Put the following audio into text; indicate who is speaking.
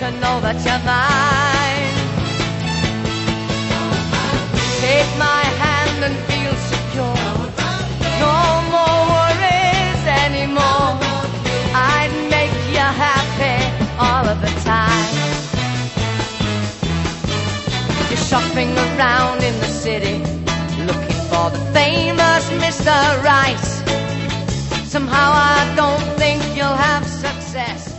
Speaker 1: to know that you're mine. Take my hand and feel secure. No more worries anymore. I'd make you happy all of the time. You're shopping around in the city, looking for the famous Mr. Right. Somehow I don't think you'll have success.